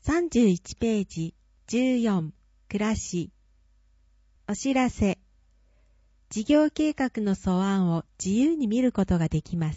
31ページ14暮らし。お知らせ。事業計画の素案を自由に見ることができます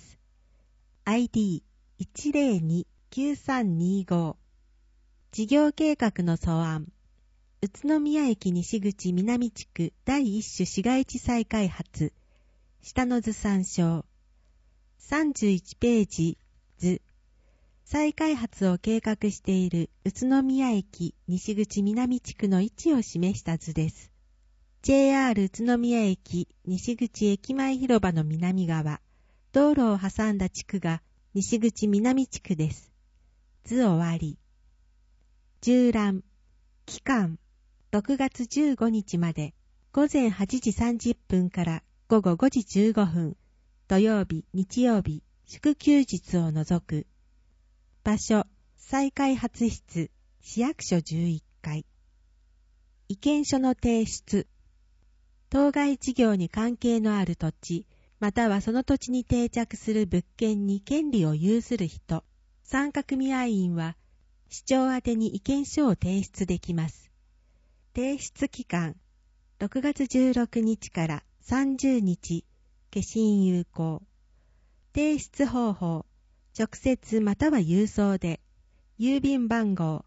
。ID1029325 事業計画の素案。宇都宮駅西口南地区第一種市街地再開発。下の図参照。31ページ図。再開発を計画している宇都宮駅西口南地区の位置を示した図です。JR 宇都宮駅西口駅前広場の南側、道路を挟んだ地区が西口南地区です。図終わり。縦覧。期間。6月15日まで午前8時30分から午後5時15分、土曜日、日曜日、祝休日を除く。場所、再開発室、市役所11階。意見書の提出。当該事業に関係のある土地、またはその土地に定着する物件に権利を有する人、参加組合員は、市長宛てに意見書を提出できます。提出期間、6月16日から30日、消印有効。提出方法、直接または郵送で、郵便番号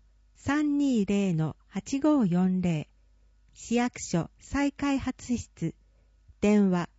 320-8540、市役所再開発室、電話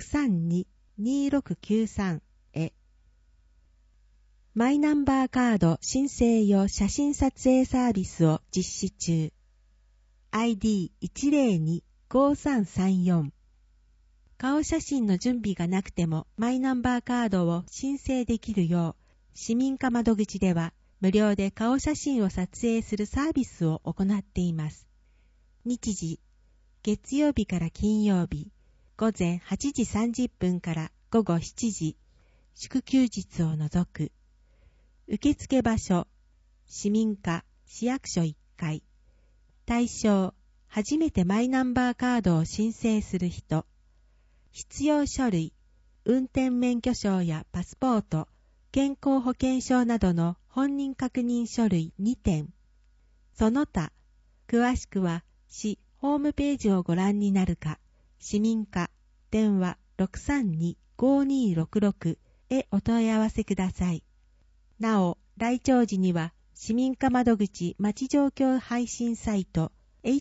632-2693 へ。マイナンバーカード申請用写真撮影サービスを実施中。ID1025334。顔写真の準備がなくてもマイナンバーカードを申請できるよう、市民課窓口では無料で顔写真を撮影するサービスを行っています。日時、月曜日から金曜日、午前8時30分から午後7時、祝休日を除く。受付場所、市民課、市役所1階。対象、初めてマイナンバーカードを申請する人。必要書類、運転免許証やパスポート、健康保険証などの本人確認書類2点。その他、詳しくは市ホームページをご覧になるか、市民課、電話 632-5266 へお問い合わせください。なお、来庁時には、市民課窓口まち状況配信サイト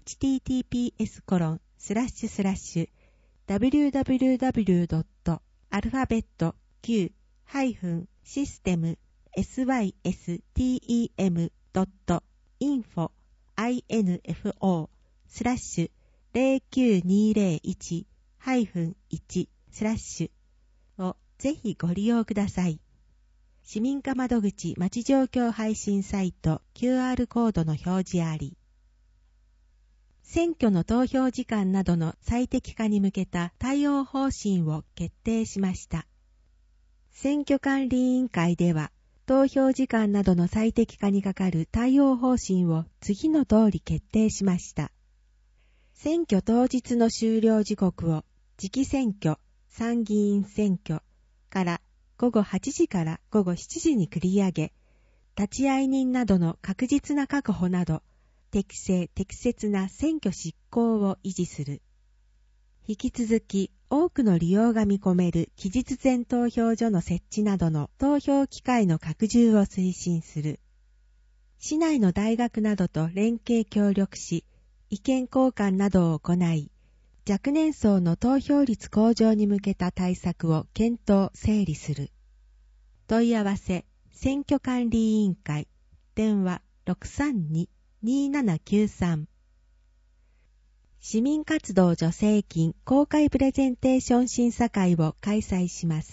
https://www.alphabet-q-system-info-1/1/ をぜひご利用ください。市民課窓口まち状況配信サイト QR コードの表示あり。選挙の投票時間などの最適化に向けた対応方針を決定しました。選挙管理委員会では、投票時間などの最適化にかかる対応方針を次の通り決定しました。選挙当日の終了時刻を、次期選挙、参議院選挙から午後8時から午後7時に繰り上げ、立会人などの確実な確保など、適正適切な選挙執行を維持する。引き続き、多くの利用が見込める期日前投票所の設置などの投票機会の拡充を推進する。市内の大学などと連携協力し、意見交換などを行い、若年層の投票率向上に向けた対策を検討・整理する。問い合わせ、選挙管理委員会、電話 632-2793。市民活動助成金公開プレゼンテーション審査会を開催します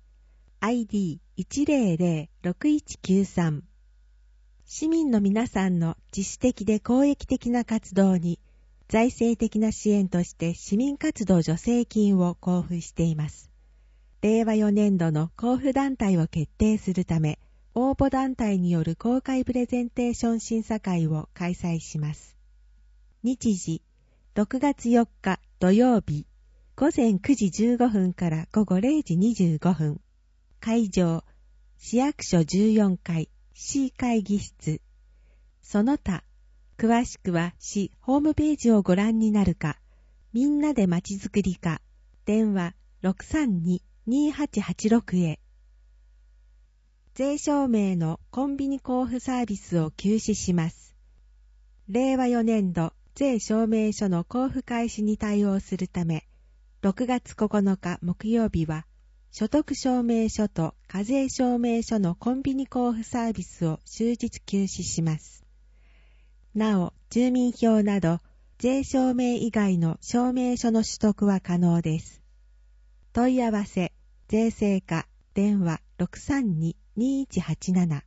。ID1006193。市民の皆さんの自主的で公益的な活動に、財政的な支援として市民活動助成金を交付しています。令和4年度の交付団体を決定するため、応募団体による公開プレゼンテーション審査会を開催します。日時、6月4日土曜日、午前9時15分から午後0時25分。会場、市役所14階 C 会議室。 その他、詳しくは市ホームページをご覧になるか、みんなでまちづくり課、電話 632-2886 へ。税証明のコンビニ交付サービスを休止します。令和4年度税証明書の交付開始に対応するため、6月9日木曜日は、所得証明書と課税証明書のコンビニ交付サービスを終日休止します。なお、住民票など、税証明以外の証明書の取得は可能です。問い合わせ、税制課、電話 632-2187。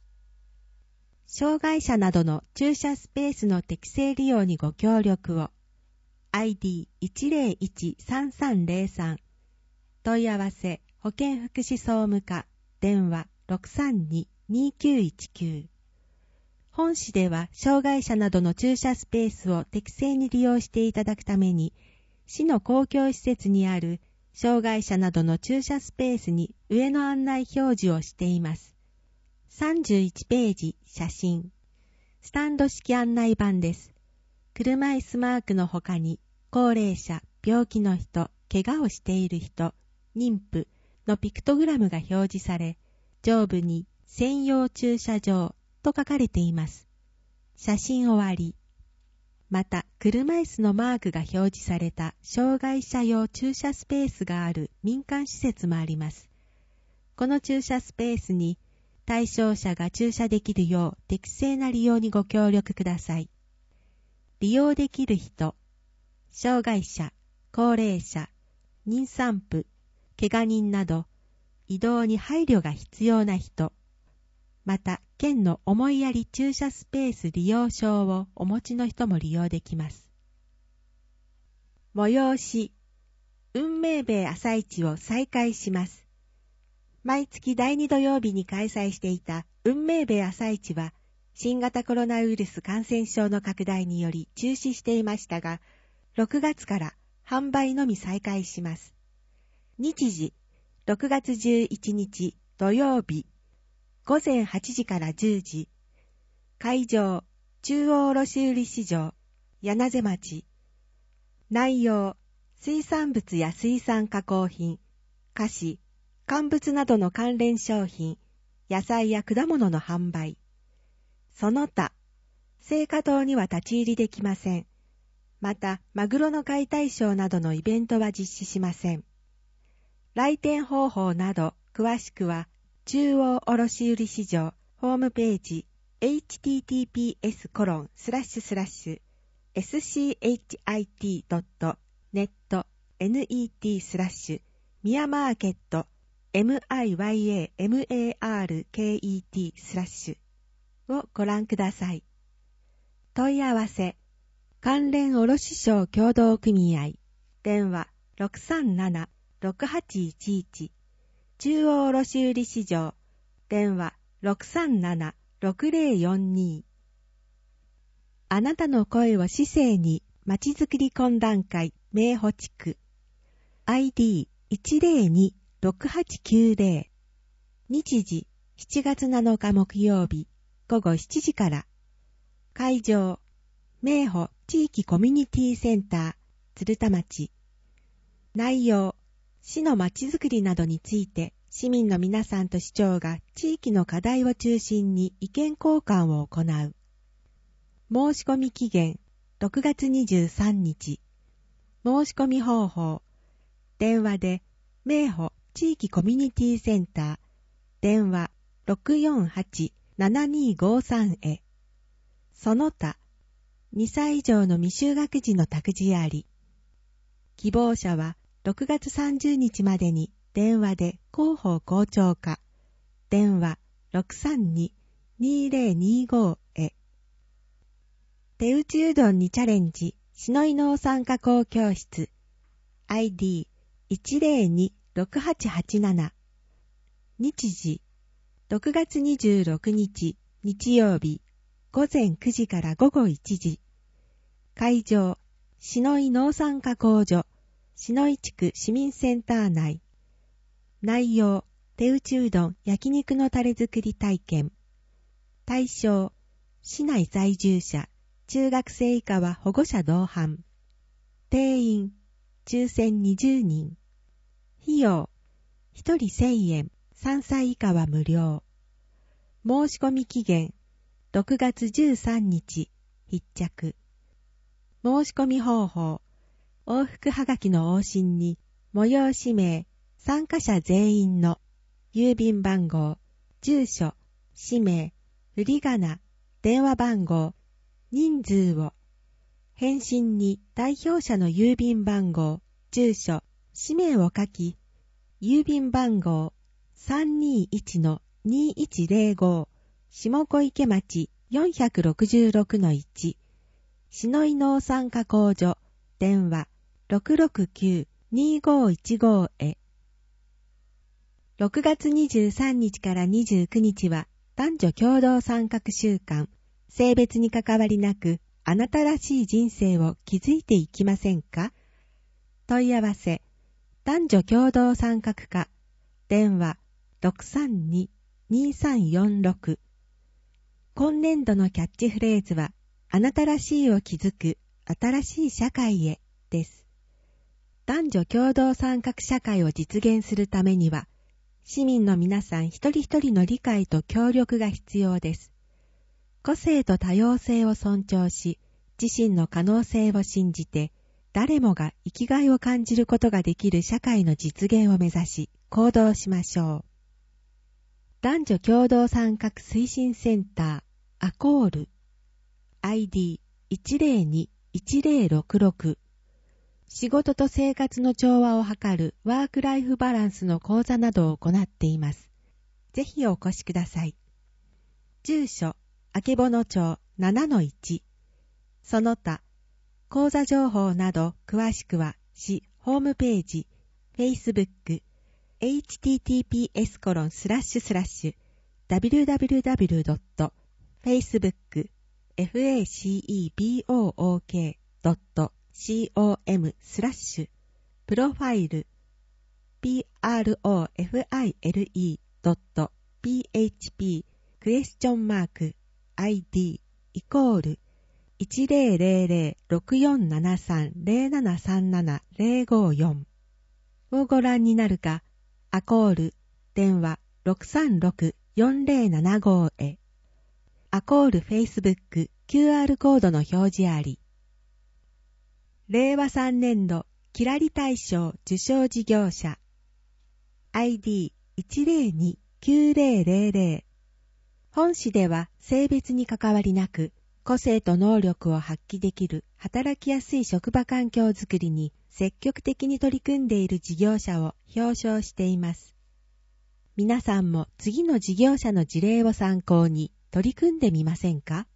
障害者などの駐車スペースの適正利用にご協力を。ID101-3303。問い合わせ、保健福祉総務課、電話 632-2919。本市では、障害者などの駐車スペースを適正に利用していただくために、市の公共施設にある障害者などの駐車スペースに上の案内表示をしています。31ページ、写真。スタンド式案内板です。車椅子マークの他に、高齢者、病気の人、怪我をしている人、妊婦のピクトグラムが表示され、上部に専用駐車場と書かれています。写真終わり。また、車椅子のマークが表示された障害者用駐車スペースがある民間施設もあります。この駐車スペースに対象者が駐車できるよう適正な利用にご協力ください。利用できる人、障害者、高齢者、妊産婦、怪我人など、移動に配慮が必要な人、また、県の思いやり駐車スペース利用証をお持ちの人も利用できます。催し、運命ベイ朝市を再開します。毎月第2土曜日に開催していた運命ベイ朝市は、新型コロナウイルス感染症の拡大により中止していましたが、6月から販売のみ再開します。日時、6月11日土曜日、午前8時から10時。会場、中央卸売市場、柳瀬町。内容、水産物や水産加工品、菓子、乾物などの関連商品、野菜や果物の販売。その他、青果棟には立ち入りできません。また、マグロの解体ショーなどのイベントは実施しません。来店方法など、詳しくは、中央卸売市場ホームページ https://schit.net ミヤマーケット MIYAMARKET/ をご覧ください。問い合わせ関連卸商協同組合電話 637-6811 中央卸売市場電話 637-6042 あなたの声を市政にまちづくり懇談会明保地区 ID102-6890 日時7月7日木曜日午後7時から会場明保地域コミュニティセンター鶴田町内容市のまちづくりなどについて市民の皆さんと市長が地域の課題を中心に意見交換を行う。申し込み期限6月23日。申し込み方法。電話で明保地域コミュニティセンター電話 648-7253 へ。その他、2歳以上の未就学児の託児あり。希望者は6月30日までに電話で広報校長課電話 632-2025 へ。手打ちうどんにチャレンジ篠井農産加工教室 ID102-6887 日時6月26日日曜日午前9時から午後1時会場篠井農産加工所篠井地区市民センター内内容手打ちうどん焼肉のタレ作り体験対象市内在住者、中学生以下は保護者同伴。定員、抽選20人。費用、1人1000円、3歳以下は無料。申し込み期限、6月13日、必着。申し込み方法、往復はがきの往診に、催し名、参加者全員の郵便番号、住所、氏名、振り仮名、電話番号、人数を、返信に代表者の郵便番号、住所、氏名を書き、郵便番号 321-2105 下小池町 466-1 篠井農産加工所電話 669-2515 へ。6月23日から29日は男女共同参画週間。性別に関わりなくあなたらしい人生を築いていきませんか？問い合わせ男女共同参画課電話 632-2346。 今年度のキャッチフレーズはあなたらしいを築く新しい社会へです。男女共同参画社会を実現するためには市民の皆さん一人一人の理解と協力が必要です。個性と多様性を尊重し、自身の可能性を信じて、誰もが生きがいを感じることができる社会の実現を目指し、行動しましょう。男女共同参画推進センター、アコール、ID102-1066、仕事と生活の調和を図るワークライフバランスの講座などを行っています。ぜひお越しください。住所、あけぼの町 7-1、その他、講座情報など詳しくは市ホームページ、Facebook、https://www.facebook.com/プロファイル profile.php クエスチョンマーク ID イコール 10064730737-054 をご覧になるか、アコール電話 636-4075 へ。アコール Facebook QR コードの表示あり。令和3年度キラリ大賞受賞事業者 ID102-9000。本市では性別に関わりなく個性と能力を発揮できる働きやすい職場環境づくりに積極的に取り組んでいる事業者を表彰しています。皆さんも次の事業者の事例を参考に取り組んでみませんか？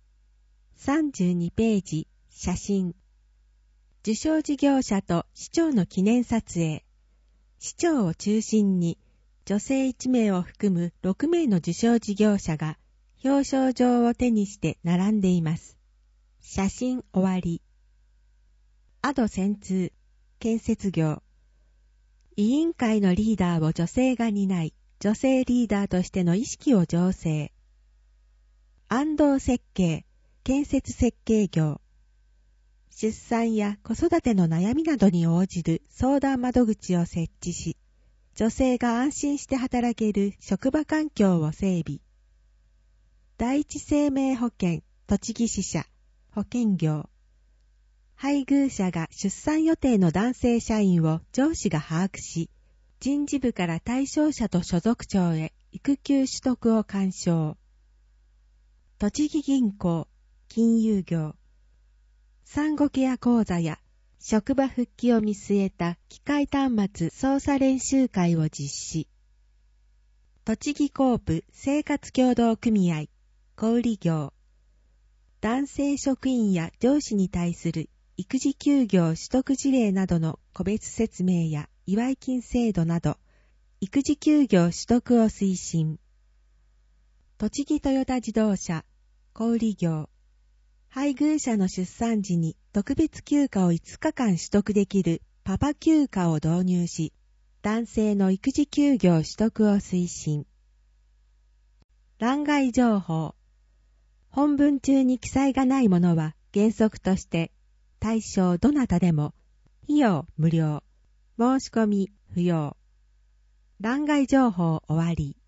32 ページ、写真。受賞事業者と市長の記念撮影。市長を中心に女性1名を含む6名の受賞事業者が表彰状を手にして並んでいます。写真終わり。アド専通、建設業。委員会のリーダーを女性が担い、女性リーダーとしての意識を醸成。安藤設計、建設設計業。出産や子育ての悩みなどに応じる相談窓口を設置し、女性が安心して働ける職場環境を整備。第一生命保険栃木支社保険業。配偶者が出産予定の男性社員を上司が把握し、人事部から対象者と所属長へ育休取得を勧奨。栃木銀行金融業。産後ケア講座や職場復帰を見据えた機械端末操作練習会を実施。栃木コープ生活協同組合小売業。男性職員や上司に対する育児休業取得事例などの個別説明や祝い金制度など育児休業取得を推進。栃木トヨタ自動車小売業。配偶者の出産時に特別休暇を5日間取得できるパパ休暇を導入し、男性の育児休業取得を推進。欄外情報。 本文中に記載がないものは原則として対象どなたでも費用無料、申し込み不要。欄外情報終わり。